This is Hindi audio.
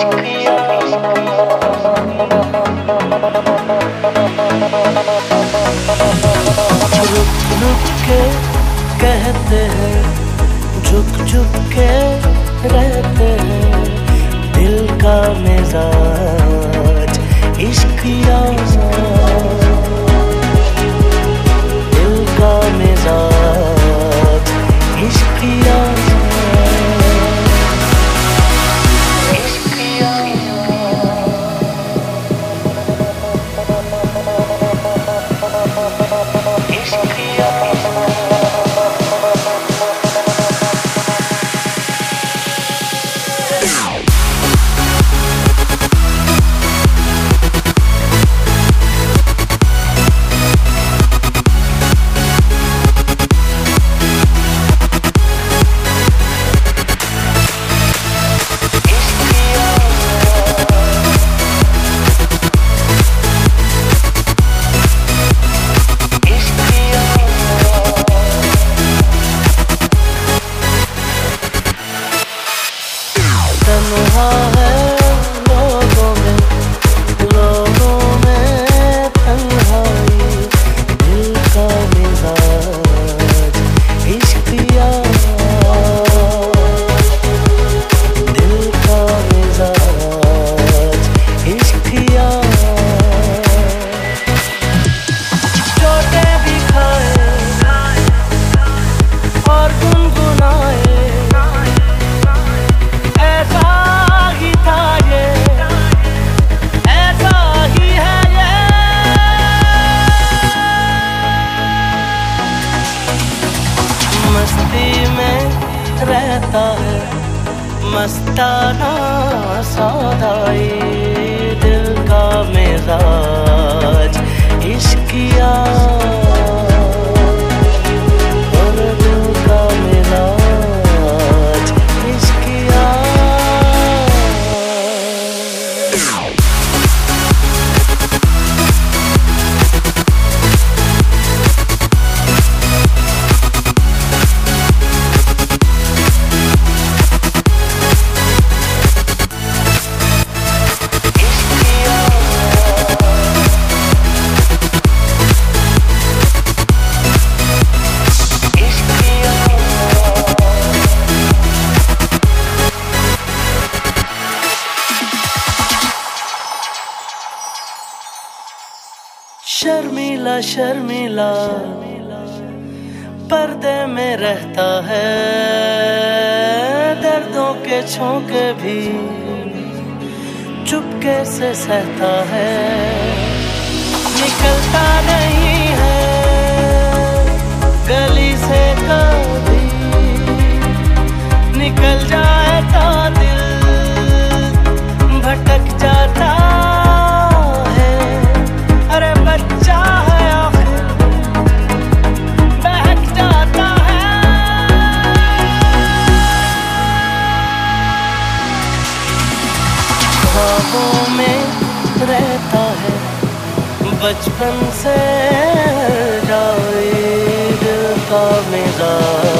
रुक के कहते हैं, झुक झुक के रहते हैं, दिल का मिजाज इश्किया, दिल का मिजाज इश्किया। तन्हा है लोगों में तन्हाई, दिल का मिजाज इश्किया, दिल का मिजाज इश्किया। चोटें भी खाए और गुनगुनाए, मस्ती में रहता है मस्ताना सौदाई, दिल का मिजाज इश्किया, और दिल का मिजाज इश्किया। शर्मीला शर्मीला पर्दे में रहता है, दर्दों के झोंके भी चुपके से सहता है, निकलता नहीं है गली से कभी, निकल जाए तो दिल भटक जाता है। अरे बच्चा है आखिर बहक जाता है। ख्वाबों में रहता है बचपन से जाए, दिल का मिजाज